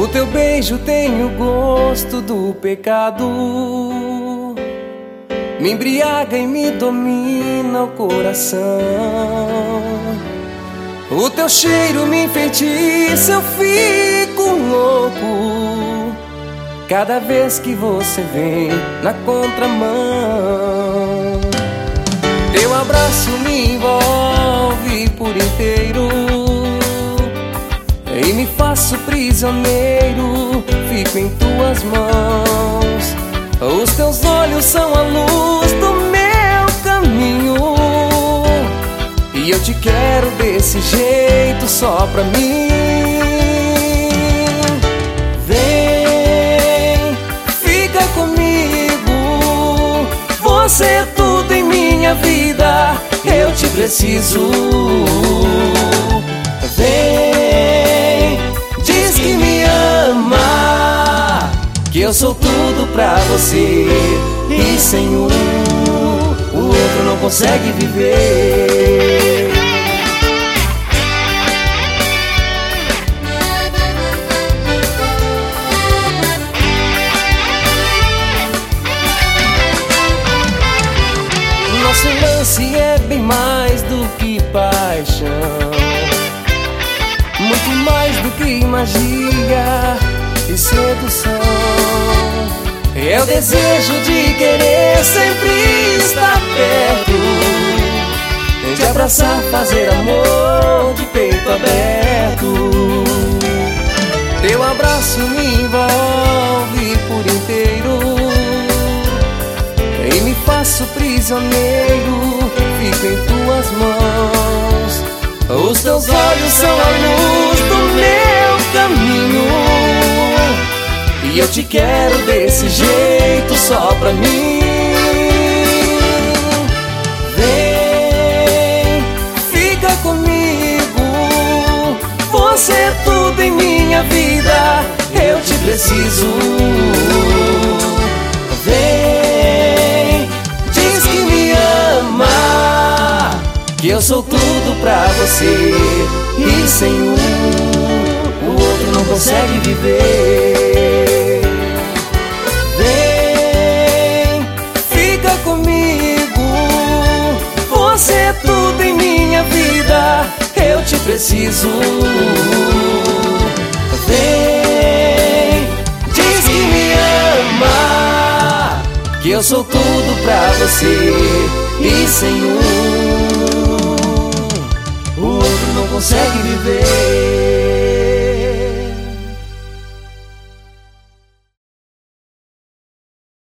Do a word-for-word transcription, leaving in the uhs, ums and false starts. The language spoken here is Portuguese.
teu beijo tem o gosto do pecado, me embriaga e me domina o coração. O teu cheiro me enfeitiça, eu fico louco cada vez que você vem na contramão. Teu abraço me envolve por inteiro e me faço prisioneiro, fico em tuas mãos. Os teus olhos são a luz do meu caminho e eu te quero desse jeito só pra mim. Vem, fica comigo, você é tudo em minha vida, eu te preciso. Vem, diz que me ama, que eu sou tudo pra você, e sem um, o outro não consegue viver. Nosso lance é bem mais do que paixão, muito mais do que magia e sedução. É o desejo de querer sempre estar perto, de abraçar, fazer amor de peito aberto. Teu abraço me envolve por inteiro e me faço prisioneiro, fico em tuas mãos. Os teus olhos são a luz do meu caminho e eu te quero desse jeito só pra mim. Vem, fica comigo, você é tudo em minha vida, eu te preciso. Vem, diz que me ama, que eu sou tudo pra você, e sem um, o outro não consegue viver. Vem, fica comigo, você é tudo em minha vida, eu te preciso. Vem, diz que me ama, que eu sou tudo pra você, e sem um, o outro não consegue viver.